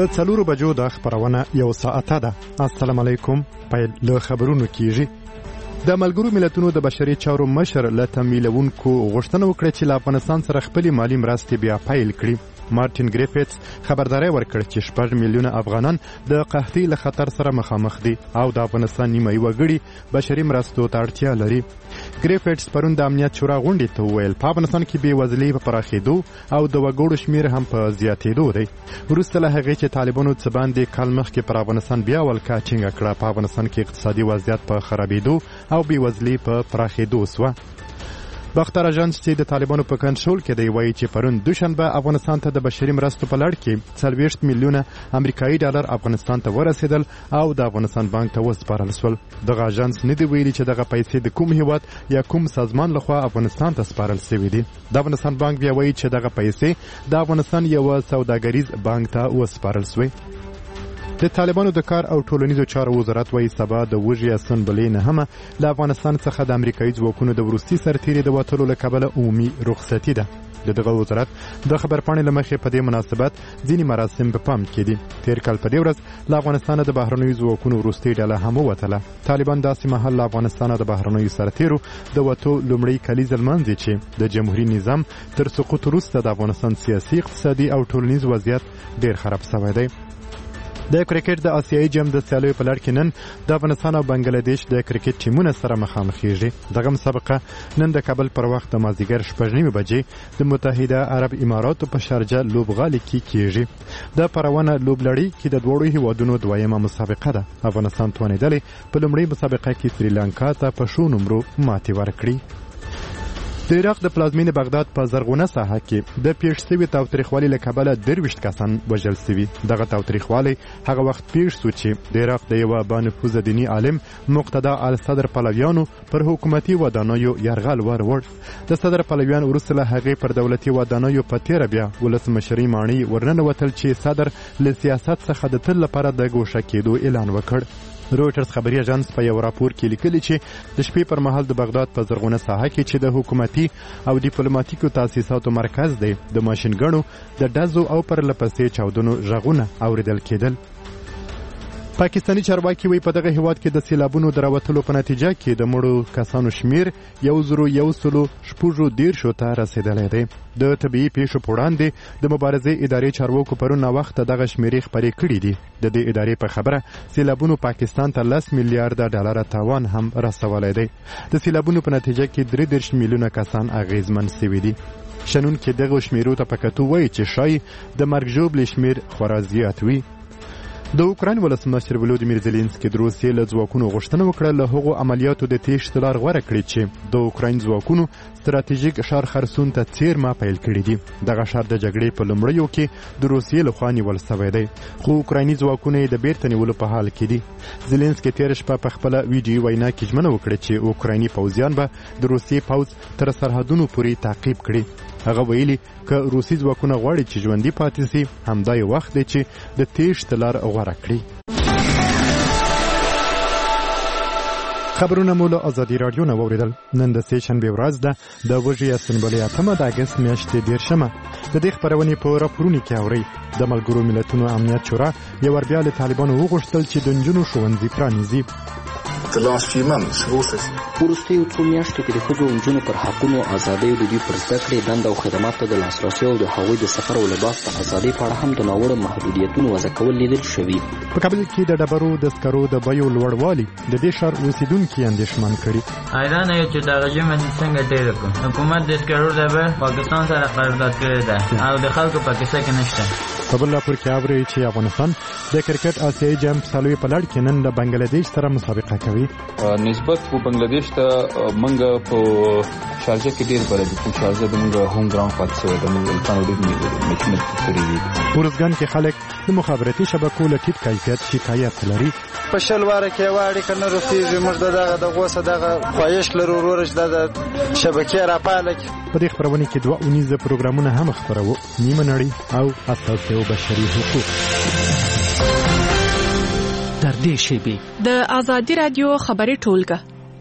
د 4 بجو د خبرونه یو ساعته ده. السلام علیکم. پیل له خبرونو کیږي. د ملګرو ملتونو د بشري چارو مشر له تمویلونکو غوښتنه وکړه چې له افغانستان سره خپلې مالي مرستې بیا پیل کړي. مارټین ګریفیتس خبرداری ورکړ چې 6 میلیونه افغانان د قحطۍ له خطر سره مخامخ دي او د افغانستان نیمه وګړي بشري مرستو ته اړتیا لري. ګریفیتس پرون د امنیت شورا غونډې ته وویل په افغانستان کې بې وزلۍ په پراخېدو او د وګړو شمیر هم په زیاتېدو دی. وروسته له هغې چې طالبانو څه باندې کال مخکې پر افغانستان بیا ولکه ټینګه کړه، په افغانستان کې اقتصادي وضعیت په خرابېدو او بې وزلۍ په پراخېدو سوه. باختر اژانس چې د طالبانو په کنټرول کې دی وایي چې پرون دوشنبه افغانستان ته د بشري مرستو په لړ کې 40 میلیونه امریکایي ډالر افغانستان ته ورسېدل او د افغانستان بانک ته وسپارل شول. دغه اژانس نه دی ویلي چې دغه پیسې د کوم هیواد یا کوم سازمان لخوا افغانستان ته سپارل شوي دي. د افغانستان بانک بیا وایي چې دغه پیسې د افغانستان یو سوداګریز بانک ته وسپارل شوي. د طالبانو د کار او ټولنیزو چارو وزارت وایي سبا د وږي اسمبلۍ نهمه له افغانستان څخه د امریکایي ځواکونو د وروستي سرتیري د وتلو له کبله عمومي رخصتي ده. دغه وزارت د خبرپاڼې له مخې په دې مناسبت ځینې مراسم په پام کې دي. تیر کال په دې ورځ له افغانستانه د بهرنیو ځواکونو وروستۍ ډله هم ووتله. طالبان داسې مهال له افغانستانه د بهرنیو سرتیرو د وتو لومړی کلیزه لمانځي چې د جمهوري نظام تر سقوط وروسته د افغانستان سیاسي، اقتصادي او ټولنیز وضعیت ډیر خراب شوی دی. د کرکټ د آسیایي جام د سیالیو په لړ کې نن د افغانستان او بنگلاديش د کرکټ ټیمونو سره مخامخېږي. دغه مسابقه نن د کابل پر وخت د مازدیګر 6:30 بجې د متحده عرب اماراتو په شارجه لوبغالي کې کیږي. د پروانه لوبلړۍ کې د دوړو هیوادونو دویمه مسابقه ده. افغانستان توانیدلی په لومړۍ مسابقه کې سریلانکا ته په شو نمرو ماتې ورکړي. د عراق د پلازمینې بغداد په زرغونه ساحه کې د پیښ شوي تاوتریخوالي له کبله 23 کسان وژل شوي. دغه تاوتریخوالی هغه وخت پیښ شو چې د عراق د یوه بانفوذه دیني عالم مقتدا الصدر پلویانو پر حکومتي ودانیو یرغل ور د صدر پلویان وروسته له هغې پر دولتي ودانیو په تیره بیا ولسمشرۍ ماڼۍ ورننوتل چې صدر له سیاست څخه د تل لپاره د ګوښه کېدو اعلان وکړ. رویټرز خبري اژانس په یو راپور کې لیکلي چې د شپې پر مهال د بغداد په زرغونه ساحه کې چې د حکومتي او ډیپلوماټیکو تاسیساتو مرکز دی د ماشینګڼو د ډزو او پرله پسې چاودنو غږونه اوریدل کېدل. پاکستاني چارواکي وایي په دغه هیواد کې د سیلابونو د راوتلو په نتیجه کې د مړو کسانو شمیر 1,114 ته رسېدلی دی. د طبیعي پیښو په وړاندې د مبارزې ادارې چارواکو پرون ناوخته دغه شمیرې خپرې کړي دي. د دې ادارې په خبره سیلابونو پاکستان ته 10 میلیارډ ډالر تاوان هم رسولی دی. د سیلابونو په نتیجه کې 33 میلیونه کسان اغیزمن شوي دي. شنونکي دغه شمیرو ته په کتو وایي چې شایي د مرګ ژوبلې شمیر خورا زیات وي. د اوکراین ولسمشر ولودیمیر زيلنسکي د روسیې له ځواکونو غوښتنه وکړه له هغو عملیاتو د تېښتې لار غوره کړي چې د اوکراین ځواکونو ستراتیژیک ښار خرسون ته څیرمه پیل کړي دي. دغه ښار د جګړې په لومړیو کې د روسیې لخوا نیول شوی دی، خو اوکرایني ځواکونه یې د بیرته نیولو په حال کې دي. زيلنسکي تېره شپه په خپله ویډیو وینا کې ژمنه وکړه چې اوکرایني پوځیان به د روسیې پوځ تر سرحدونو پورې تعقیب کړي. هغه ویلي که روسي ځواکونه غواړي چې ژوندي پاتې شي، همدا یو وخت دی چې د تېښتې لار غوره کړي. خبرونه مو له ازادي راډیو نه واورېدل. نن د سې شنبې ورځ ده د وږي اسمبلۍ 8 د اګست میاشتې 13. د دې خبرونې په راپورونو کې اورئ. د ملګرو ملتونو امنیت شورا یو ور بیا له طالبانو وغوښتل چې د نجونو ښوونځي پرانیزي. وروستیو څو میاشتو کې د ښځو او نجونو پر حقونو، ازادیو، د دوی پر زده کړې، دنده او خدماتو د لاسرسي او د هغوی د سفر او لباس د ازادۍ په اړه هم د ناوړه محدودیتونو وضع کول لیدل شوي. په کابل کې د ډبرو د سکرو د بیو لوړوالي د دې ښار اوسیدونکي اندېښمن کړي. حیران یو چې دغه ژمه څنګه ډېره کړو. حکومت د سکرو ډبر پاکستان سره قرارداد کړی ده او د خلکو په کیسه کې نشته. په بل راپور کې اورئ چې افغانستان د کرکټ آسیایي جام سیالیو په لړ کې نن د بنگلاديش سره مسابقه کوي. نسبت په بنگلاديش ته منګه په شارجه کې ډیر بلد په شارجه د منګه هوم ګراوند پاتې شوی د منګه کانو ډیر میچونه کړی دي. ورزګان کې خلک د مخابراتي شبکو له ټیټ کیفیت شکایت لري. په شلواره کې واړی کنه رسیږي موږ دغه د غوسه دغه خواهش لرو ورش د شبکې راپاله. په دې خبرونه کې 2 اونیزه پروګرامونه هم خبرو، نیمه نړۍ او اساسي او بشري حقوق. در دې شیبې د ازادي رادیو خبري ټولګه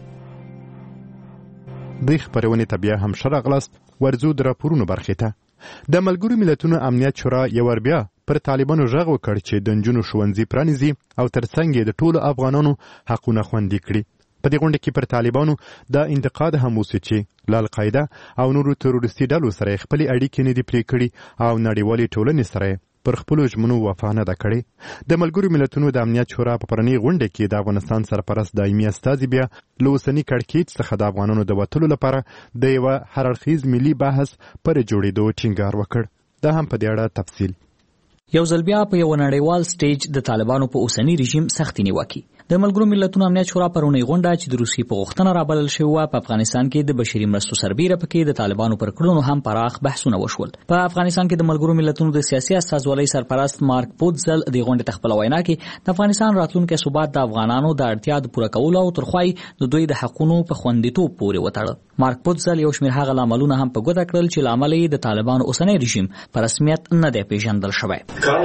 د خبرونه بیا هم شرغلست ورزو د راپورونو برخه ته. د ملګرو ملتونو امنیت شورا یو ور بیا پر طالبانو غږ وکړ چې د نجونو ښوونځي پرانیزي او ترڅنګ یې د ټولو افغانانو حقونه خوندي کړي. په دې غونډه کې پر طالبانو دا انتقاد هم وسو چې له القاعده او نورو تروریستي ډلو سره خپل اړیکې نه دي پرې کړي او نړیوالې ټولنې سره پر خپلو ژمنو وفا نه ده کړې. د ملګرو ملتونو د امنیت شورا په پرنۍ غونډه کې د افغانستان سرپرست دایمي استازي بیا له اوسني کړکېچ څخه د افغانانو د وتلو لپاره د یوه هرړخیز ملي بحث پر جوړېدو ټینګار وکړ. دا هم په دې اړه تفصیل. یو ځل بیا په یو نړیوال سټیج د طالبانو په اوسني رژیم سختي نیوکه. د ملګرو ملتونو امنیت شورا پرونی غونډه چې د روسیې په غوښتنه رابلل شوې وه په افغانستان کې د بشري مرستو سربیره پکې د طالبانو پر کړنو هم پراخ بحثونه وشول. په افغانستان کې د ملګرو ملتونو د سیاسي استازولۍ سرپرست مارک پوتزل د غونډې په خپله وینا کې د افغانستان راتلونکی ثبات د افغانانو د اړتیا د پوره کولو او ترخوای د دوی د حقونو په خوندیتوب پورې وتړه. مارک پوتزل یو شمېر هغه لاملونه هم په ګوته کړل چې له امله یې د طالبانو اوسنی رژیم په رسمیت نه دی پیژندل شوی.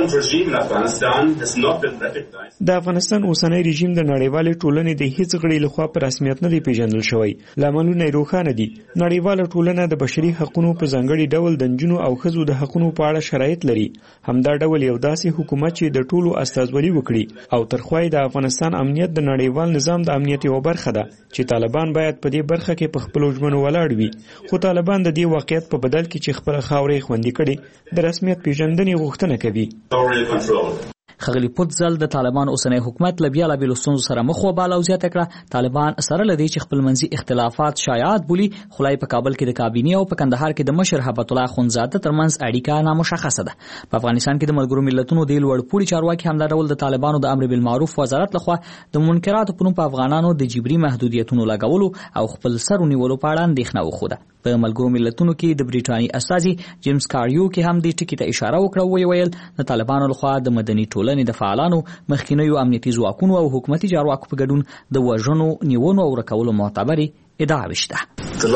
د افغانستان اوسنی رژیم د نړیوالې ټولنې د هیڅ غړي لخوا په رسمیت نه دی پیژندل شوی. لاملونه روښانه دي. نړیواله ټولنه د بشري حقوقو په ځانګړي ډول د نجونو او ښځو د حقوقو په اړه شرایط لري. همدا ډول یو داسې حکومت چې د ټولو استازولي وکړي او ترخوای د افغانستان امنیت د نړیوال نظام د امنیت یو برخه ده چې طالبان باید په دې برخه کې په خپل ژمنو ولاړ وي. خو طالبان د دې واقعیت په بدل کې چې خپل خاورې خوندي کړي د رسمیت پیژندنې غوښتنه کوي. ښاغلي پوتزل د طالبان اوسنی حکومت له بېلابېلو ستونزو سره مخ وباله او زیاته کړه طالبان سره له دې چې خپلمنځي اختلافات شایعات بولي خو لا په کابل کې د کابینې او په کندهار کې د مشر هبت الله اخندزاده ترمنځ اړیکه نامشخصه ده. په افغانستان کې د ملګرو ملتونو د لوړپوړي چارواکي همدا ډول د طالبانو د امر بالمعروف وزارت لخوا د منکراتو په نوم په افغانانو د جبري محدودیتونو لګولو او خپل سر ونیولو په اړه اندېښنه وښوده. په ملګرو ملتونو کې د بریټانیې استازي جیمز کاریو کې هم دې ټکي ته اشاره وکړه. ویل د طالبانو لخوا د مدني ټولنې د فعالانو مخکینیو امنیتي ځواکونو او حکومتي چارواکو په ګډون د وژنو نیونو او ورکولو معتبرې ادعاوې شته.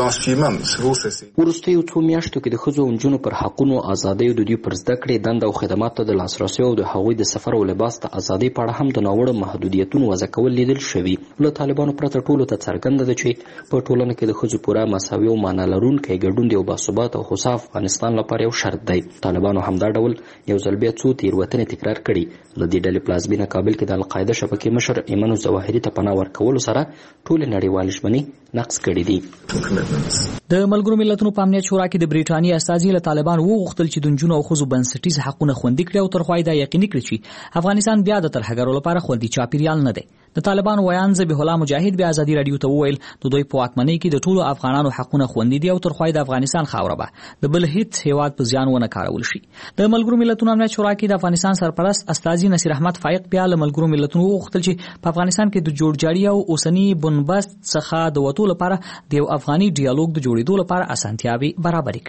وروستیو څو میاشتو کې د ښځو او نجونو پر حقونو ازادیو د دوی پر زده کړې دنده او خدماتو د لاسرسي او د هغوی د سفر او لباس د ازادۍ په اړه هم د ناوړه محدودیتونو وضع کول لیدل شوي. له طالبانو پرته ټولو ته څرګنده ده چې په ټولنه کې د ښځو پوره مساوي او معنا لرونکی ګډون د یو باثباته او هوسا افغانستان لپاره یو شرط دی. طالبانو همدا ډول یو ځل بیا څو تېروتنې تکرار کړي. له دې ډلې پلازمینه کابل کې د القاعده شبکې مشر ایمن الظواهري ته پناه ورکولو سره ټولې نړیوالې ژمنې نقض کړي دي. د ملګرو ملتونو په امنیت شورا کې د بریټانیې استازي له طالبان وغوښتل چې د نجونو او ښځو بنسټیز حقونه خوندي کړي او ترخوای دا یقیني کړي چې افغانستان بیا د ترهګرو لپاره خوندي چاپیریال نه دی. د طالبانو ویان ذبیح الله مجاهد بیا ازادي رادیو ته وویل د دوی په واکمنۍ کې د ټولو افغانانو حقونه خوندي دي او ترخوای د افغانستان خاوره به د بل هیڅ هیواد په زیان ونه کارول شي. د ملګرو ملتونو امنیت شورا کې د افغانستان سرپرست استازي نصیر احمد فائق بیا له ملګرو ملتونو وغوښتل چې په افغانستان کې د جوړجاړي او اوسنی بنبست څخه د وتو لپاره د یو افغاني ډیالوګ د جوړېدو لپاره اسانتیاوي برابر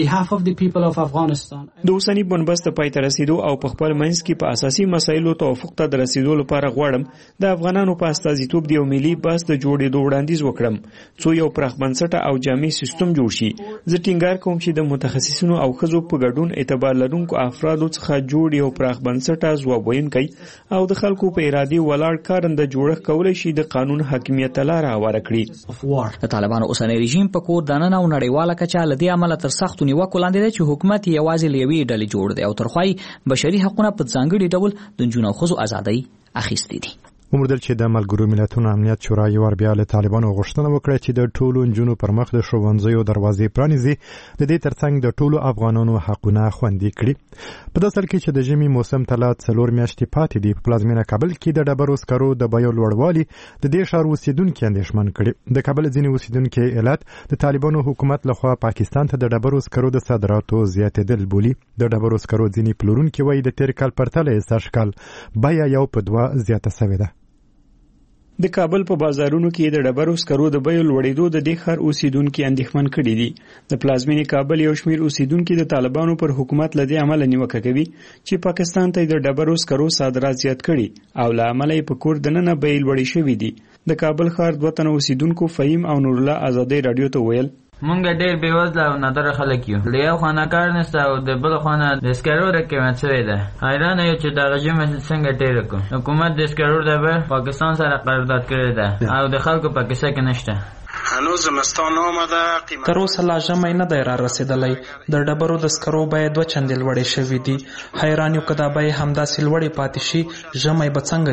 کړي. د اوسنی بنبست پای ته رسیدو او په خپل منځ کې په اساسي مسایلو توافق ته د رسیدو لپاره غواړم د افغانانو په استازیتوب د یو ملي بحث د جوړېدو وړاندیز وکړم څو یو پراخ بنسټه او جامع سیستم جوړ شي. زه ټینګار کوم چې د متخصصینو او ښځو په ګډون اعتبار لرونکو افرادو څخه جوړ یو پراخ بنسټه ځواب ویونکی او د خلکو په ارادې ولاړ کارنده جوړښت کولی شي د قانون حاکمیت لاره هواره کړي. د طالبانو اوسنی رژیم په کور دننه او نړیواله کچه له دې امله تر سختو نیوکو لاندې دی چې حکومت یوازې له یوې ډلې جوړ دی او ترخوای بشري حقونه په ځانګړي ډول د نجونو او ښځو ازادۍ اخیستې دي. وموندل چې د ملګرو ملتونو امنیت شورا یو ور بیا له طالبانو غوښتنه وکړه چې د ټولو نجونو پر مخ د ښوونځیو دروازې پرانیزي د دې ترڅنګ د ټولو افغانانو حقونه خوندي کړي. په داسې حال کې چې د ژمي موسم ته لا 4 میاشتې پاتې دي په پلازمینه کابل کې د ډبرو سکرو د بیو لوړوالي د دې ښار اوسیدونکي اندېښمن کړي. د کابل ځینې اوسیدونکي علت د طالبانو حکومت لخوا پاکستان ته د ډبرو سکرو د صادراتو زیاتېدل بولي. د ډبرو سکرو ځینې پلورونکي وایي د تیر کال پرتله سږکال بیه یو په 2 زیاته شوې ده. د کابل په بازارونو کې د ډبرو سکرو د بیو لوړېدو د دې ښار اوسیدونکي اندېښمن کړي دي. د پلازمینې کابل یو شمېر اوسیدونکي د طالبانو پر حکومت له دې امله نیوکه کوي چې پاکستان ته د ډبرو سکرو صادرات زیات کړي او له امله یې په کور دننه بیې لوړې شوې دي. د کابل ښار 2 تنه اوسیدونکو فهیم او نور الله ازادي رادیو ته ویل مونږ ډېر بېوزله او نادره خلک یو. د یو خانه کار نشته او د بل خانه د سکرو قیمت شوی ده. حیرانه یو چې دغه ژمه څنګه تېره کړو. حکومت د سکرو ډبر پاکستان سره قرارداد کړی ده او د خلکو په کیسه کې نشته. هنوز زمستان آمده. تر اوسه لا ژمی نه دی را رسېدلی. د ډبرو د سکرو بیې 2 چندې لوړې شوي دي. حیران یو که دا بیې همداسې لوړې پاتې شي ژمی به څنګه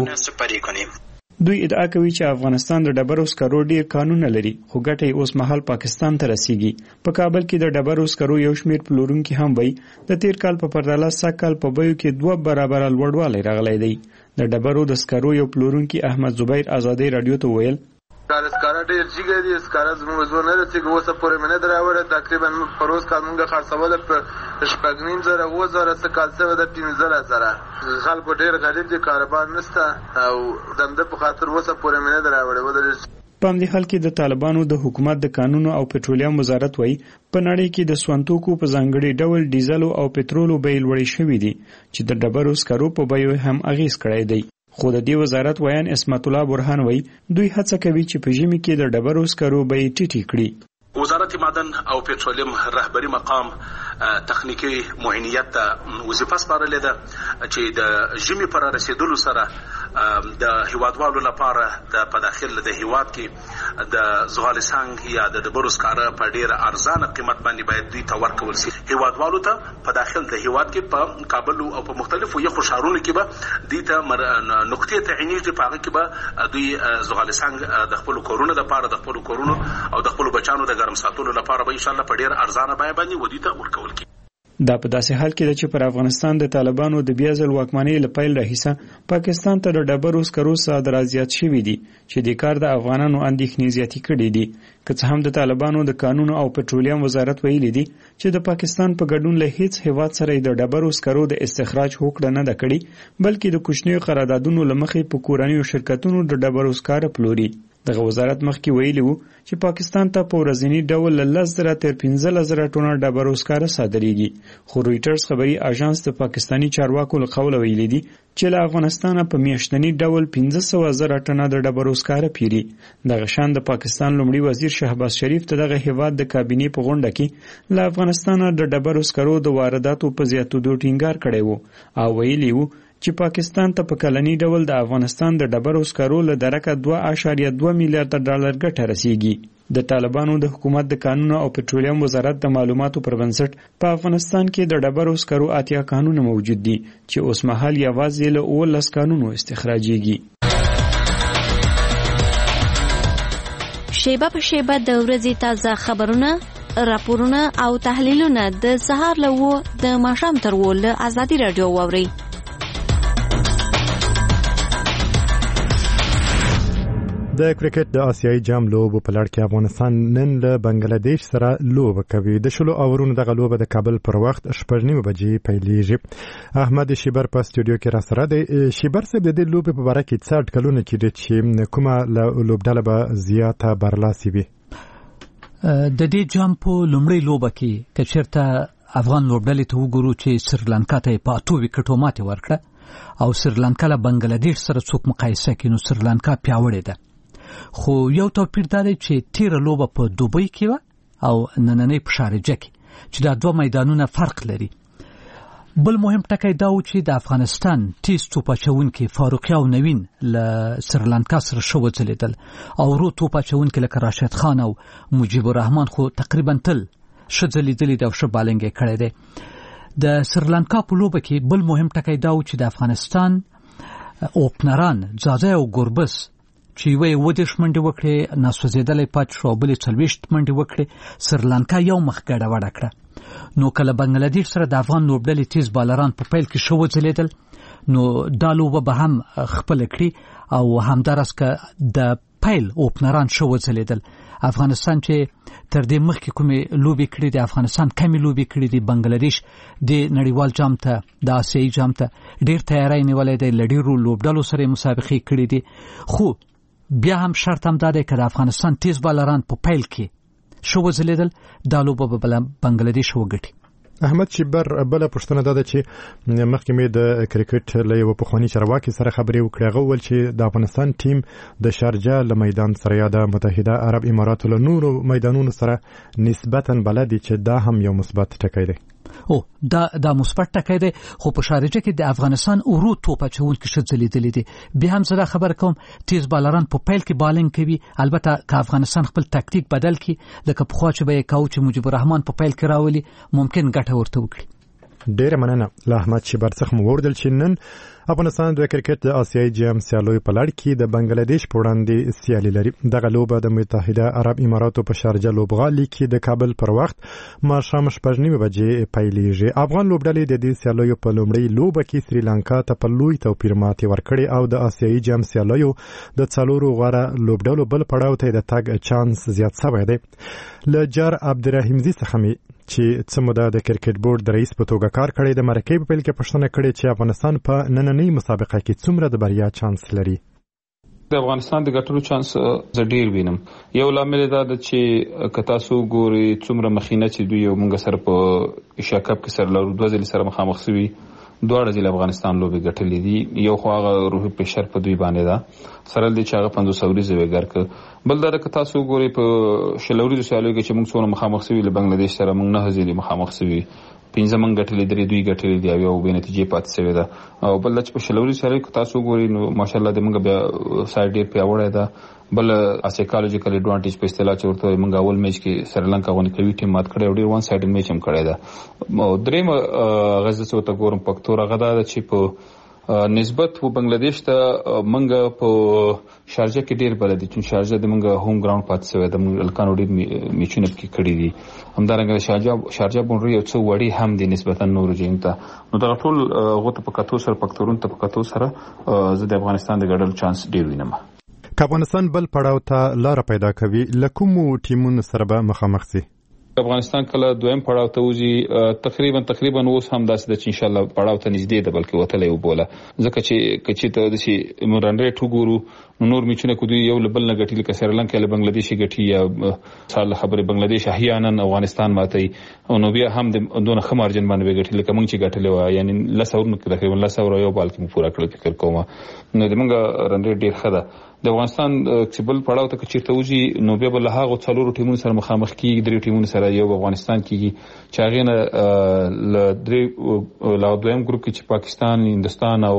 تېروو. دوی ادعا کوي چې افغانستان د ډبرو سکرو ډیر قانون لري خو ګټه یې اوس مهال پاکستان ته رسیږي. په کابل کې د ډبرو سکرو یو شمیر پلورونکي هم وایي د تیر کال په پرتله سږ کال په بیو کې 2 برابره لوړوالی راغلی دی. د ډبرو د سکرو یو پلورونکي احمد زبیر ازادي رادیو ته ویل سکاره ډیر جګی دي. سکاره زموږ زور نه رسېږي. اوسه پورې مې نه دراوړه. تقریبا په روز کال مونږ خرڅوله په 6,500 اوزره څه کال څه د 15,000. خلکو ډیر غریب دي. کاروبار نشته او دمده په خاطر اوسه پورې مې نه دراوړه. په همدې حال کې د طالبانو د حکومت د قانونو او پټرولیم وزارت وایي په نړۍ کې د سونتوکو په ځانګړي ډول ډیزل او پټرولو بیې لوړې شوي دي چې د ډبرو سکرو په بیو هم اغیز کړی دی. خو د دې وزارت ویان اسمت الله برهان وایي دوی هڅه کوي چې په ژمي کې د ډبرو سکرو بیې ټیټې کړي. وزارت معدن او پټرولیم رهبری مقام تخنیکی معاینیت ته وظیفه سپارلې ده چې د ژمي پر رسیدلو سره د هیوادوالو لپاره په داخل د هیواد کې د زغال سنگ یا د ډبرو سکاره په ډیره ارزانه قیمت باندې باید دوی ته ورکول شي. هیوادوالو ته په داخل د هیواد کې په کابل او په مختلفو یخو ښارونو کې به دوی ته نقطې تعینېږي. په هغه کې به دوی زغال سنگ د خپل کورونو لپاره د خپل کورونو او د خپل بچانو د ګرم ساتلو لپاره به ان شاء الله په ډیر ارزانه بیه باندې ودی ته ورکول کی. دا په داسې حال کې ده چې پر افغانستان د طالبانو د بیا ځل واکمنۍ له پیل راهیسه پاکستان ته د ډبرو سکرو صادرات زیات شوي دي چې د کار د افغانانو اندېښنې زیاتې کړي دي. که څه هم د طالبانو د قانون او پټرولیم وزارت ویلي دي چې د پاکستان په ګډون له هیڅ هیواد سره د ډبرو سکرو د استخراج هوکړه نه ده کړې بلکې د کوچنیو قراردادونو له مخې په کورنیو شرکتونو د ډبرو سکاره پلوري. دغه وزارت مخکې ویلي وو چې پاکستان ته په ورځني ډول له 10,000 تر 15,000 ټنه ډبرو سکاره صادریږي. خو رویټرز خبري اژانس د پاکستانی چارواکو له قوله ویلي دي چې له افغانستانه په میاشتني ډول 15,000 ټنه د ډبرو سکاره پیري. دغه شان د پاکستان لومړي وزیر شهباز شریف ته دغه هیواد د کابینې په غونډه کې له افغانستانه د ډبرو سکرو د وارداتو په زیاتېدو ټینګار کړی وو او ویلي وو چې پاکستان ته په کلني ډول د افغانستان د ډبرو سکرو له درکه 2.2 میلیارډ ډالر ګټه رسیږي. د طالبانو د حکومت د قانون او پټرولیم وزارت د معلوماتو پر بنسټ په افغانستان کې د ډبرو سکرو 80 قانون موجود دي چې اوس مهال یوازې له 19 قانونو استخراجيږي. شیبه په شیبه د ورځې تازه خبرونه، راپورونه او تحلیلونه د سهار له 9 د ماښام تر 10 له آزادي رادیو واورئ. د کرکټ د آسیایي جام لوبو په لړ کې افغانستان نن له بنگلاديش سره لوبه کوي. د شلو اورونو دغه لوبه د کابل پر وخت 8:30 بجې پیلېږي. احمد شیبر په استودیو کې را سره دی. شیبر صاحب د دې لوبې په اړه کې څه اټکلونه کړي چې کومه لوبډله به زیاته برلاسي وي؟ د دې جام په لومړۍ لوبه کې که چېرته افغان لوبډلې ته وګورو چې سریلانکا ته په 8 وکټو ماتې ورکړه او سریلانکا له بنگلاديش سره څوک مقایسه کړي نو سریلانکا پیاوړې ده. خو یو توپیر دا دی چې تیره لوبه په دوبۍ کې وه او نننۍ په شارجه کې چې دا 2 میدانونه فرق لري. بل مهم ټکی دا و چې د افغانستان تیز توپ اچوونکي فاروقي او نوین له سریلانکا سره ښه وځلېدل او ورو توپ اچوونکي لکه راشد خان او مجیب الرحمن خو تقریبا تل ښه ځلېدلي دي او ښه بالنګ یې کړی دی. د سریلانکا په لوبه کې بل مهم ټکی دا و چې د افغانستان اوپنران ځاځی او ګوربس چې یوه 10 منډې وکړې ناسوځېدلی پاتې شو او بلې 40 منډې وکړې. سریلانکا یو مخ ګډه وډه کړه. نو کله بنگلاديش سره د افغان لوبډلې تیز بالران په پیل کې ښه وځلېدل نو دا لوبه به هم خپله کړي او همداراز که د پیل اوپنران ښه وځلېدل. افغانستان چې تر دې مخکې کومې لوبې کړي دي، افغانستان کمې لوبې کړي دي، بنگلاديش د نړیوال جام ته د آسیایي جام ته ډېر تیاری نیولی دی، له ډېرو لوبډلو سره یې مسابقې کړي دي. خو بیا هم شرط هم دا دی که د افغانستان تیز بالران په پیل کې ښه وځلېدل دا لوبه به بنگلاديش وګټي. احمد شیبر بله پوښتنه دا ده چې مخکې مې د کرکټ له یوه پخواني چارواکي سره خبرې وکړې. هغه وویل چې د افغانستان ټیم د شارجه له میدان سره یا د متحده عرب اماراتو له نورو میدانونو سره نسبتا بلد دي چې دا هم یو مثبت ټکی دی. او دا مثبت ټکی دی خو په شارجه کې د افغانستان اورو توپ اچونکي ښه ځلیدلې دي بیا هم زه دا خبر کوم تیز بالران په پیل کې بالینګ کوي البته که افغانستان خپل تکتیک بدل کړي لکه پخوا چې به یې کاوه چې مجیب الرحمن په پیل کې راولي ممکن ګټه ورته وکړي. ډیره مننه له احمد شیبر څخه مو وردل چې نن افغانستان د کرکټ د آسیایي جام سیالیو په لړ کې د بنگلاديش په وړاندې سیالي لري. دغه لوبه د متحده عرب اماراتو په شارجه لوبغالي کې د کابل پر وخت ماښام 6:30 بجې پیلېږي. افغان لوبډلې د دې سیالیو په لومړۍ لوبه کې سریلانکا ته په لوی توپیر ماتې ورکړې او د آسیایي جام سیالیو د څلورو غوره لوبډلو بل پړاو ته د تګ چانس زیات شوی دی. لجار عبدالرحیمزي څخه می چې څموده د کرکټ بورډ د رئیس په توګه کار کړی د مرکې په پیل کې پوښتنه کړې چې افغانستان په نننۍ مسابقه کې څومره د بریا چانس لري. د افغانستان د ګټلو چانس زه ډیر وینم. یو لامل دا ده چې که تاسو ګورئ څومره مخینه چې دوی یو موږ سره په ایشیا کپ کې سره لرو 2 ځلې سره مخامخ شوي دواړه ځله افغانستان لوبې ګټلې دي. یو خو هغه روحي پریشر په دوی باندې ده سره د چې هغه 500 ورځې وګر ک بل دا که تاسو ګورئ په شلوري د سیالیو کې چې موږ څونه مخامخ شوي له بنگلاديش سره موږ 9 ځله مخامخ شوي 15 من ګټلې درې دوی ګټلې دی او به نتیجې پاتې شوی ده او بل چې په شلوري سیالیو کې تاسو ګورئ نو ماشاءالله د موږ بیا سایډ ډیر پیاوړی ده. بل سایکالوجیکل ایڈوانټیج په اصطلاح چې ورته موږ اول میچ کې سریلانکا غونډه کوي ټیم مات کړی او ډیر وان سایډ میچ هم کړی ده. او دریم غزه څه ته ګورم فکتور هغه دا چې په نسبت و بنگلاديش ته موږ په شارجه کې ډیر بلد دي چې شارجه د موږ هوم ګراوند پاتې شوی د موږ الکانو ډیر میچونه کې کړی دي همدارنګه شارجه بونډري یو څو وړي هم دي نسبتا نور جیم ته نو دا ټول غوته په کتو سره فکتورون ته په کتو سره زه د افغانستان د ګډل چانس ډیر وینم. افغانستان بل پړاو ته لار پیدا کوي لکه ټیمونو سره به مخامخ شي. افغانستان کله دویم پړاو ته وځي تقریبا اوس هم داسې ده چې ان شاء الله پړاو ته نږدې ده بلکې وتلی وبوله ځکه چې کچې ته د شي رن ریټ وګورو نور میچونه کو دوی یو لبل نه ګټي لکه سریلانکا له بنگلاديش ګټي یا سال خبره بنگلاديش احیانا افغانستان ماتي او نو بیا هم د دونه خمارجن باندې ګټي لکه موږ چې ګټلې و یعنی لسور نو تقریبا لسور یو بال کې پورا کړل فکر کوم نو د موږ رن ریټ ډیر ښه ده. د افغانستان کسبل پړاو ته چیرته وځي نو بیا بل هغه څلورو ټیمونو سره مخامخ کیږي درې ټیمونو سره یو افغانستان کیږي چې هغه نه ل درې لا دویم ګروپ کې چې پاکستان هندستان او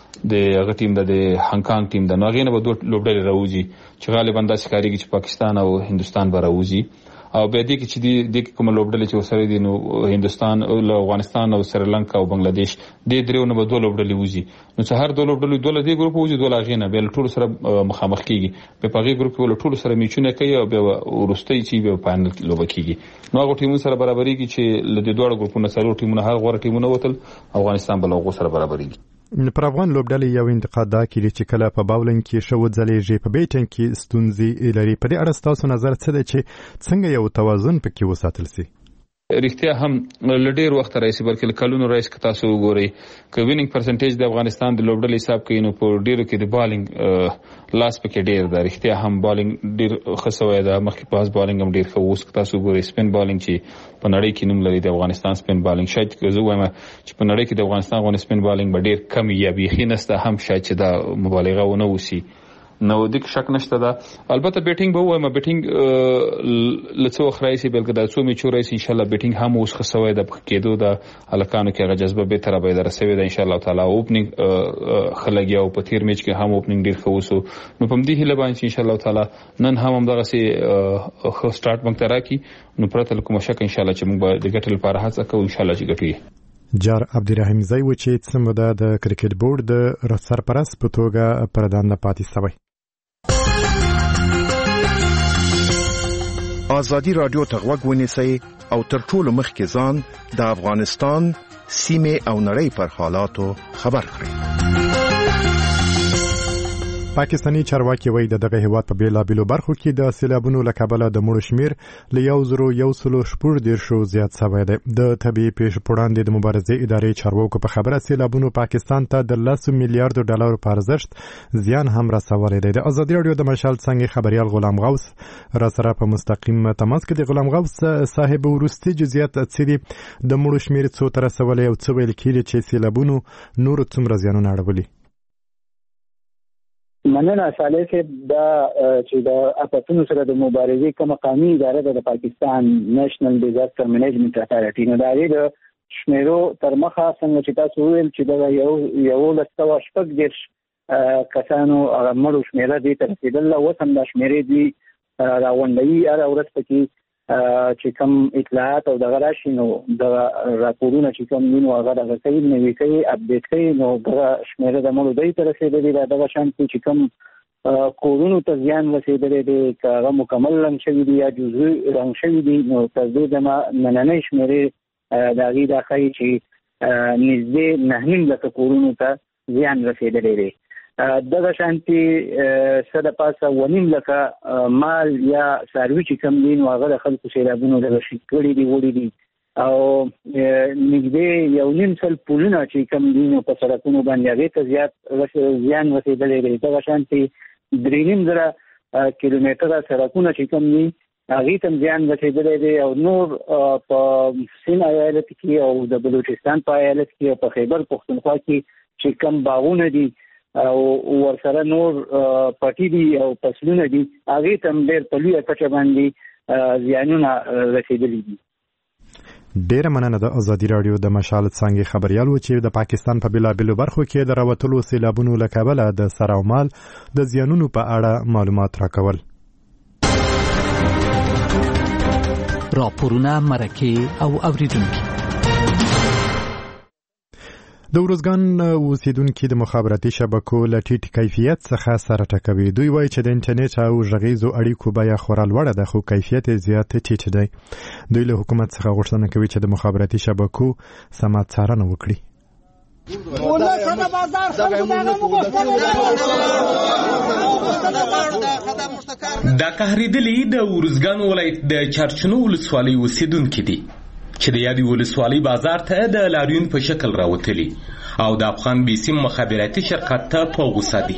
د هغه ټیم د هانګ کانګ ټیم د نو هغه نه به دوه لوبډلې راوځي چې غالبا د ښکاریږي چې پاکستان او هندستان به راوځي او به دې کې چې د کوم لوبډلې چې وسره دي نو هندستان او افغانستان او سریلانکا او بنگلاديش د دریو نه به دوه لوبډلې وځي نو چې هر دوه لوبډلې دوه دې ګروپ وځي دوه لاغې نه به ټول سره مخامخ کیږي په پاغي ګروپ کې ټول سره میچونه کوي او به ورستۍ چې به فائنل لوب کیږي نو هغه ټیمونو سره برابرېږي چې له دې دوه ګروپونو سره ټیمونه هغه غوړه ټیمونه وتل افغانستان بل هغه سره برابرېږي. پر افغان لوبډلې یو انتقاد دا کړي چې کله په باولینګ کې شو ځلېږي په بیټینګ کې ستونزې لري. په دې اړه تاسو نظر څه دی چې څنګه یو توازن پکې وساتل شي؟ رښتیا هم لډیر وخت راځي بلکې کلونو راځي که تاسو وګورئ که وینینګ پرسنټیج د افغانستان د لوبډلې حساب کوي نو په ډیرو کې د بالینګ لاس پکې ډیر ده. رښتیا هم بالینګ ډیر ښه شوی ده مخکې پاس بالینګ هم ډیر ښه اوس که تاسو وګورئ سپین بالینګ چې په نړۍ کې نوم لري د افغانستان سپین بالینګ شاید که زه وایم چې په نړۍ کې د افغانستان غوښنه سپین بالینګ به ډیر کم یا بیخي نشته هم شاید چې دا مبالغه ونه وسی نو د شک نشته ده. البته بیټینګ به وایم بیټینګ لڅو خرایسي بلکې د څو میچو راځي ان شاء الله بیټینګ هم اوس خسوي د کېدو د الکانو کې هغه جذبه به تر به درسوي د ان شاء الله تعالی اوپننګ خلګي او په تیر میچ کې هم اوپننګ ډیر خوسو نو په دې هله باندې ان شاء الله تعالی نن هم دغه سي خو سٹارټ مونږ تراکي نو پرته کوم شک ان شاء الله چې موږ د ګټل لپاره هڅه کوو ان شاء الله چې ګټو. جار عبدالرحیم زئی و چې څمده د کرکټ بورډ د سرپرست په توګه پردان پاتې شوی. آزادی رادیو ته غوږ ونیسئ او تر ټولو مخکې ځان د افغانستان سیمې او نړۍ پر حالاتو خبر کړئ. پاکستانی چارواکي وایي دغه هیواد په بیلابیلو برخو کې د سیلابونو له کبله د مړو شمیر له 1,114 زیات شوی دی. د طبي پیښو په وړاندې د مبارزې ادارې چارواکو په خبره سیلابونو پاکستان ته د $10 میلیارډ په ارزښت زیان هم رسولی دی. د ازادي راډیو د مشال څنګه خبريال غلام غوث را سره په مستقیم تماس کې. د غلام غوث صاحب ورستي جزئیات څه دي د مړو شمیر څو تر رسولې او څه ویل کېږي چې سیلابونو نور څومره زیانونه اړولي؟ مننه صالح صاحب دا چې د اپاتونو سره د مبارزې کوم قومي اداره د پاکستان نېشنل ډیزاستر مینجمنت اتارټي نه د شمیرو تر مخه څنګه چې تاسو ویل چې دا یو لسته شپږ کسانو مړو شمیره دې ته رسېدله، اوس هم دا شمیرې دي راغونډوي هره ورځ پکې چې کوم اطلاعات او دغه راشي نو دغه راپورونه چې کوم دي نو هغه دغه کوي نوي کوي اپډیټ کوي، نو دغه شمیره د مړو دې ته رسېدلې ده. دغه شانتي چې کوم کورونو ته زیان رسېدلی دی که هغه مکمل رنګ شوي دي یا جزوي رنګ شوي دي، نو تر دې دمه نننۍ شمیرې د هغې دا ښایي چې نږدې 9.5 لکه کورونو ته زیان رسېدلی دی. دغه شانتي څه د پاسه 1.5 لکه مال یا څاروي چې کوم دي نو هغه د خلکو سیلابونو دغه شي کړي دي وړي دي، او نږدې 1.5 پلونه چې کوم دي نو په سړکونو باندې هغې ته زیات زیان رسېدلی دی. دغه شانتي 3.5 کیلومتره سړکونه چې کوم دي هغې ته هم زیان رسېدلی دی، او نور په سند ایالت کې او د بلوچستان په ایالت کې او په خیبر پښتونخوا کې چې کوم باغونه دي او ورسره نور پټي دي او فصلونه دي هغې ته هم ډېر په لویه کچه باندې زیانونه رسېدلي دي. ډیره مننه د ازادي راډیو د مشال څانګې خبريال و چې د پاکستان په بېلابېلو برخو کې د راوتلو سیلابونو له کبله د سر او مال د زیانونو په اړه معلومات راکول. راپورونه، مرکې او اوریدونکي. د ورزګان اوسیدونکي د مخابراتي شبکو له ټیټ کیفیت څخه سره ټکوي. دوی وایي چې د انټرنیټ او غږیزو اړیکو بیه خورا لوړه ده، خو کیفیت یې زیات ټیټ دی. دوی له حکومت څخه غوښتنه کوي چې د مخابراتي شبکو سمه څارنه وکړي. دا قهریدلي د ورزګان ولایت د چارچنو ولسوالۍ اوسیدونکي دي چې د یادې ولسوالۍ بازار ته د لاریون په شکل راوتلي او د افغان بیسیم مخابراتي شرکت ته په غوسه دي.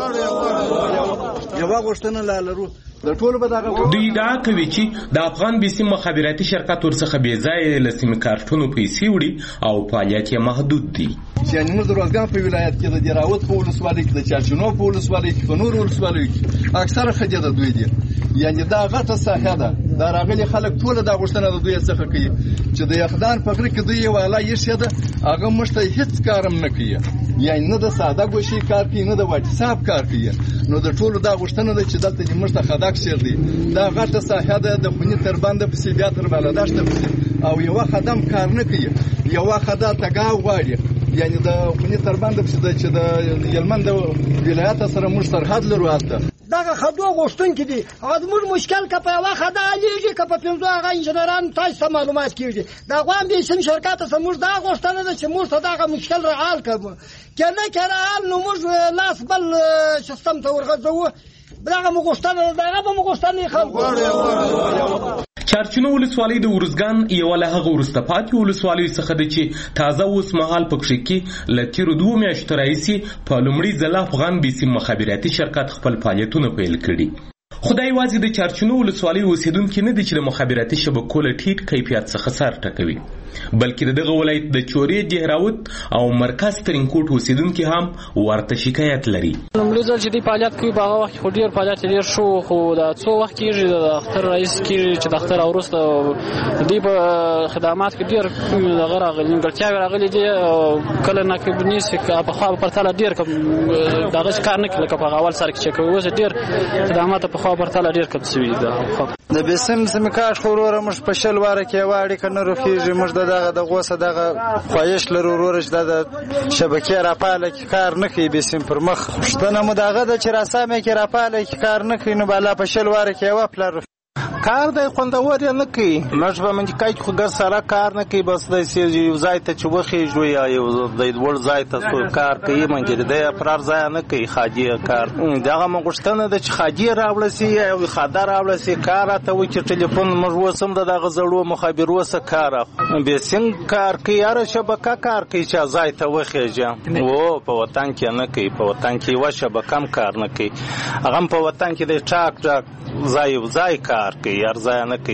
دوی ادعا کوي چې د افغان بیسیم مخابراتي شرکت ورڅخه بې ځایه له سیم کارتونو پیسې وړي او فعالیت یې محدود دي. یعنې موږ د روزګان په ولایت کې د دراوت په ولسوالۍ کې، د چارچنو په ولسوالۍ کې، په نورو ولسوالیو کې اکثره ښځې د دوی دي. یعنې دا غټه ساحه ده، دا راغلي خلک ټوله دا غوښتنه د دوی څخه کوي چې د یخدان په غره کې دوی یو اله ایښې ده، هغه موږ ته هېڅ کار هم نه کوي، یعنې نه د ساده ګوشي کار کوي نه د واټساپ کار کوي. نو د ټولو دا غوښتنه ده چې دلته دې موږ ته خدک شېږدي. دا غټه ساحه ده، د خوني تر بنده پسې بیا تر بالادشته پسې، او یوه خدم کار نه کوي، یوه خدا تګاو غواړي. یعنې د خوني تر بنده پسې چې د هلمند ولایت سره موږ سرحد لرو هلته دغه خدو غوښتونکي دي. هغه زموږ مشکل که په یوه خدا حلېږي که په 5 هغه انجینران تاسو ته معلومات کېږي. د افغان بیسیم شرکت څخه موږ دا غوښتنه ده چې موږ ته دغه مشکل حل کړو، که نه کړه حل نو موږ لاس بل سیستم ته ورغځوو. دغه مو غوښتنه ده، دغه به مو غوښتنې خلکو. چارچنو ولسوالۍ د ورزګان یوه له هغه وروسته پاتې ولسوالیو څخه ده چې تازه اوس مهال په کښې کې له تېرو 2 میاشتو راهیسې په لومړي ځل افغان بیسیم مخابراتي شرکت خپل فعالیتونه پیل کړي. خو دا یوازې د چارچنو ولسوالۍ اوسیدونکي نه دي چې د مخابراتي شبکو له ټیټ کیفیت څخه سر ټکوي، بلکې د دغه ولایت د چورې، دهراوت او مرکز ترینکوټ اوسیدونکي هم ورته شکایت لري. لومړي ځل چې دوی فعالیت کوي په هغه وخت خو ډېر فعالیت ډېر شو، خو دا څو وخت کېږي د اختر رئیس کېږي چې د اختر وروسته دوی په خدمات کې ډېر دغه راغلي نیمګړتیاوې راغلي دي، کله ناکب نیسي پخوا په پرتله ډېر دغسې کار نه کوي لکه په هغه اول سر کې چې کوي. اوس ډېر خدمات پخوا پرتله ډېر کم شوي دي. د بیسیم سیمکاش خو وروره موږ په 20 واره کې یوه اړیکه نه روښېږي. موږ د دغه د غوسه دغه خواهش لرو وروره چې دا د شبکې راپاله کې کار نه کوي بیسیم پر مخ. پوښتنه مو د هغه ده چې راسامې کې راپاله کې کار نه کوي، نو بالا په 20 واره کې یوه پله کار دی خوندور یې نه کوي. موږ په منځکۍ کې خو ګر سره کار نه کوي، بس داسې یو ځای ته چې وخېږو یا یو د لوړ ځای ته کار کوي، منجریده یې فرار ځای نه کوي خادي کار. دغه مو غوښتنه ده چې خادي راوړه سي یا خاده راوړه سي، کار راته وکړي چې ټلیفون موږ اوس هم د دغه زړو مخابرو څخه کار اخلو. بیسیم کار کوي، هره شبکه کار کوي چې ځای ته وخېږي. او په وطن کې نه کوي، په وطن کې یوه شبکه هم کار نه کوي، هغه هم په وطن کې د ټاک ځای کار کوي، هر ځای نه کوي.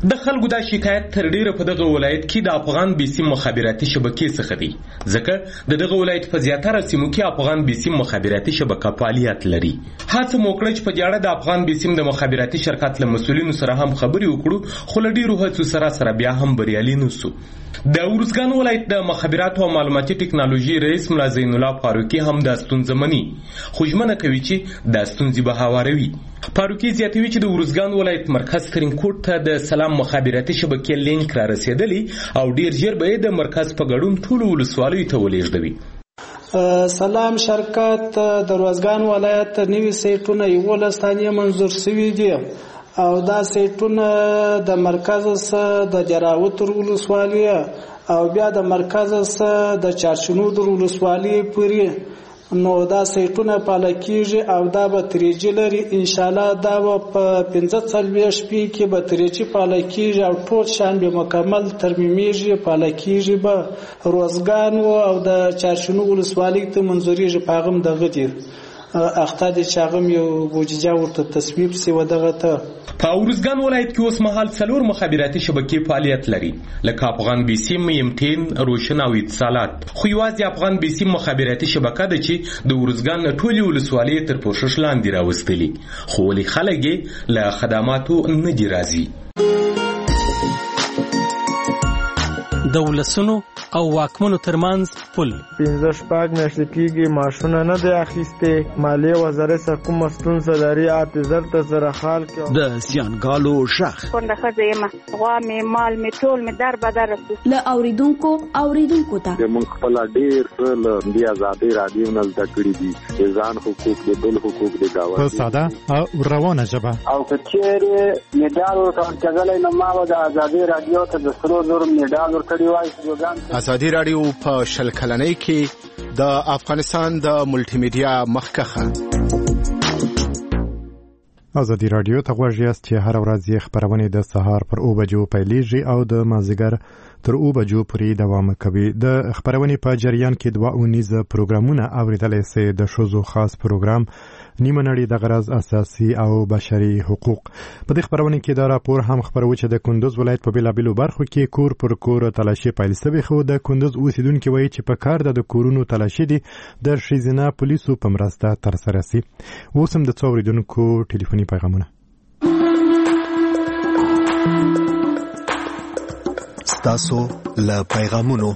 د خلکو دا شکایت تر ډیره په دغه ولایت کې د افغان بیسیم مخابراتي شبکې څخه دی، ځکه د دغه ولایت په زیاتره سیمو کې افغان بیسیم مخابراتي شبکه فعالیت لري. هڅه مو وکړه چې په جاړه د افغان بیسیم د مخابراتي شرکت له مسؤلینو سره هم خبرې وکړو، خو له ډیرو هڅو سره بیا هم بریالي نه سو. د ارزګان ولایت د مخابراتو او معلوماتي ټکنالوژي رئیس ملا زین الله فاروقي هم د ستونزې مني، خو ژمنه کوي چې د ستونزې به هواروي. فاروقي زیاتوي چې د ارزګان ولایت مرکز ترینکوټ ته د سلام مخابراتي شبکې لینک را رسیدلی او ډیر ژر به د مرکز په ګډون ټولو ولسوالیو ته ولېږدوي. سلام شرکت د ارزګان ولایت نوي سایټونه 11 ثانیې منظور شوي دي او دا سایټونه د مرکز څخه د جراوت ولسوالۍ او بیا د مرکز څخه د چارشنود ولسوالۍ پورې نو دا سایټونه پاله کیږي او دا به تریجی لري. ان شاء الله دا په 15 شپې کې به تریجی پاله کیږي او ټول شان به مکمل ترمیمیږي، پاله کیږي به روزګان او د چارشنو ولسوالۍ ته منځوريږي. پاغم دغه دي اخته د چاغم یو بوججا ورته تصویب سی ودغه ته. په ارزګان ولایت کې اوس مهال 4 مخابراتي شبکې فعالیت لري، لکه افغان بیسیم، یم10، روشن او اتصالات. خو یوازې افغان بیسیم مخابراتي شبکه ده چې د ارزګان ټولې ولسوالۍ تر پوښښ لاندې راوستلي، خو ولې خلک یې له خدماتو نه دي راضي. د ولسونو او واکمنو ترمنځ پل 15 میاشتې کېږي معاشونه نه دی اخیستې، مالیې وزارت څخه کومه ستونزه لري، اعتذار ته سره حال کې د زیانګالو شخ کونډه ښځه یم، غوا مې مال مې ټول مې در بدر له اوریدونکو ته موږ خپل ډېر څه له دې ازادۍ راډیو نه زده کړي دي، د ځان حقوق د بل حقوق د گاونډي په ساده او روانه ژبه. او که چیرې میډال ورکړل نو ما به د ازادۍ راډیو ته د 300 میډال ورکړی وای. ازادي راډیو په 10 کلنۍ کې د افغانستان د ملټي میډیا مخکخه. ازادي راډیو ته غوږ یاست چې هر ورځ یې خبرونه د سهار پر 9 بجو پیلېږي او د مازیګر تر 9 بجو پورې دوام کوي. د خبرونه په جریان کې 2 اونیزه پروګرامونه اوریدلای سي، د شوزو خاص پروګرام نیمه نړۍ د غرض اساسي او بشري حقوق. په دې خبرونه کې دا راپور هم خبرو چې د کندوز ولایت په بیلابیلو برخو کې کور پر کور تلاشي پیل شوی، خو د کندوز اوسیدونکو وایي چې په کار د کورونو تلاشي دي د شیزنا پولیسو په مرسته تر سره سي. اوس هم د څوریدونکو ټلیفوني پیغامونه. ستاسو له پیغامونو.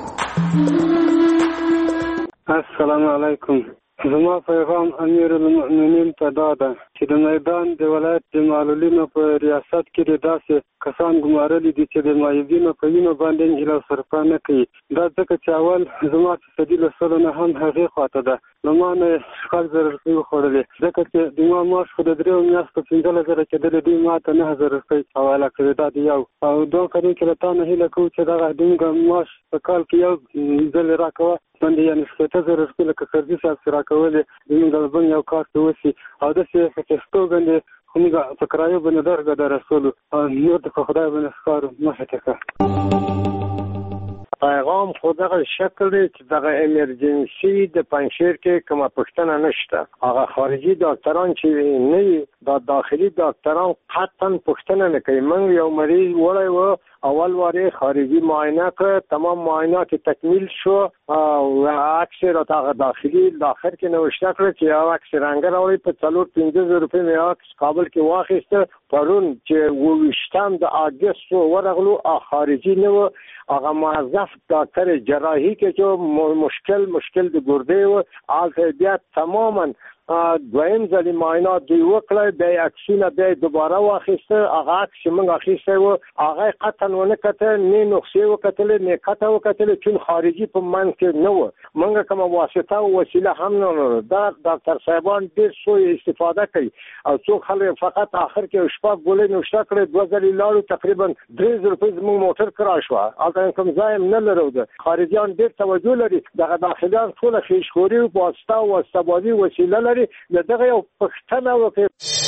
السلام علیکم. زما پیغام امیر المؤمنین ته دا ده چې د میدان د ولایت د معلولینو په ریاست کې داسې کسان ګمارلي دي چې د مایوبینو په وینو باندې هیله صرفه نه کوي. دا ځکه چې اول زما تصدي له سره نه هم هغې خواته ده، نو ما نه 1000 روپۍ وخوړلې، ځکه چې د ما معاش خو د 3 میاشتو 15000 کېدلی، دوی ما ته 9000 روپۍ حواله کړې. دا د یو او دوه کلونو کې له تا نه هیله کوو چې دغه دومره معاش په کال کې یو ځل راکوه باندې، یعنې 7000 روپۍ لکه سرجي صاحب چې راکولې زموږ بل یو کار ته وسي او داسې په کښتو باندې خو موږ په کرایو باندې درګه د رسولو نور د خدای باندې ښکارو مخې ته کړه. پیغام خو دغه شکل دی چې دغه ایمرجنسي د پنځشیر کې کومه پوښتنه نشته. هغه خارجي ډاکټران چې نه وي دا داخلي ډاکټران قطعا پوښتنه نه کوي. موږ یو مریض وړی و، اول واره خارجي معاینه کړ، تمام معاینات تکمیل شو او عکس را هغه داخلي اخر کې نوشته کړ چې یو عکس رنګ راوړی په 450 روپۍ مې عکس کابل کې واخیسته. پرون چې 28 د اگست ورغلو خارجي نه و، هغه موظف ډاکټر جراحي کې چې مشکل د ګردې و، الته بیا تماما دویم ځل معاینات دی وکړل، بیا عکسونه بیا دوباره واخیسته. هغه عکس موږ اخیسته و، هغه قطعا ونه کته، نه نقصې وکتل، نه کته وکتل، چون خارجي په من کې نه و. موږ کومه واسطه او وسیله هم نه. دا ډاکټر صاحبان ډېر سوء استفاده کوي او څوک خلک فقط اخر کې شپه ګولې نوشته کړې، 2 ځلې لاړو، تقریبا 300 روپۍ زموږ موټر کرا شو. هلته کوم ځای نه لرو. د خارجيان ډېر توجه لري، دغه داخليان ټول خیشخوري او واسطه بازي وسیله لري. دغه یو پښتنه وکړي.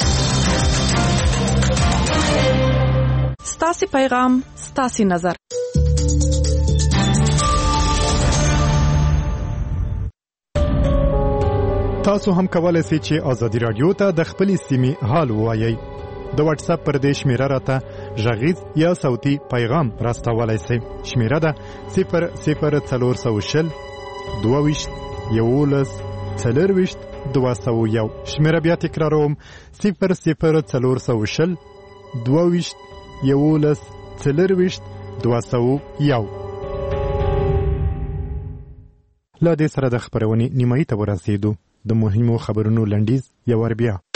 ستاسو پیغام، ستاسو نظر. تاسو هم کولای شئ چې ازادي رادیو ته د خپلې سیمې حال ووایئ. د واتس اپ پر دې شمیره راته غږیز یا صوتي پیغام راستولی شئ. شمیره ده 00420 22 11 40 201. شمیره بیا تکراروم 00420 22 11 40 201. لا دې سره د خبرونې نیمایي ته ورسېدو. د مهمو خبرونو لنډیز یو ور بیا.